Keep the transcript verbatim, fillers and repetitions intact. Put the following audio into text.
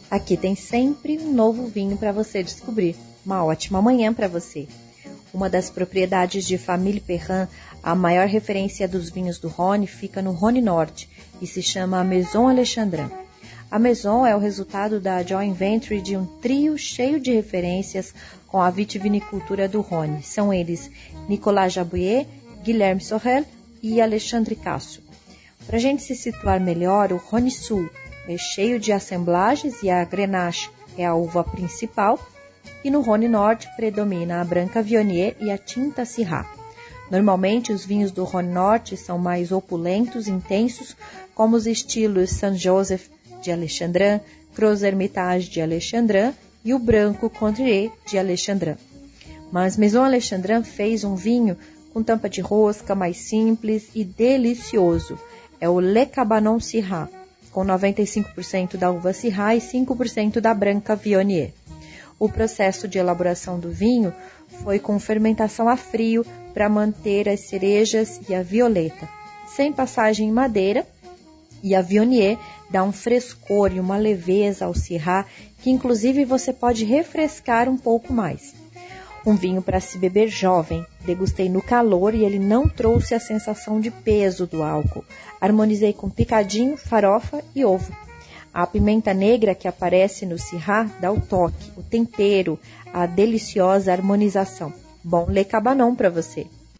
Aqui tem sempre um novo vinho para você descobrir. Uma ótima manhã para você. Uma das propriedades de Famille Perrin, a maior referência dos vinhos do Rhône, fica no Rhône Norte e se chama a Maison Alexandrin. A Maison é o resultado da joint venture de um trio cheio de referências com a vitivinicultura do Rhône. São eles Nicolas Jabouillet, Guilherme Sorel e Alexandre Casso. Para a gente se situar melhor, o Rhône Sul é cheio de assemblagens e a Grenache é a uva principal, e no Rhône Norte predomina a Branca Viognier e a Tinta Syrah. Normalmente os vinhos do Rhône Norte são mais opulentos, intensos, como os estilos Saint-Joseph de Alexandrin, Gros Hermitage de Alexandrin e o Branco Condrieu de Alexandrin. Mas Maison Alexandrin fez um vinho com tampa de rosca, mais simples e delicioso. É o Le Cabanon Syrah, com noventa e cinco por cento da uva Syrah e cinco por cento da Branca Viognier. O processo de elaboração do vinho foi com fermentação a frio para manter as cerejas e a violeta, sem passagem em madeira, e a Viognier dá um frescor e uma leveza ao Syrah que inclusive você pode refrescar um pouco mais. Um vinho para se beber jovem. Degustei no calor e ele não trouxe a sensação de peso do álcool. Harmonizei com picadinho, farofa e ovo. A pimenta negra que aparece no Syrah dá o toque, o tempero, a deliciosa harmonização. Bom Le Cabanon para você!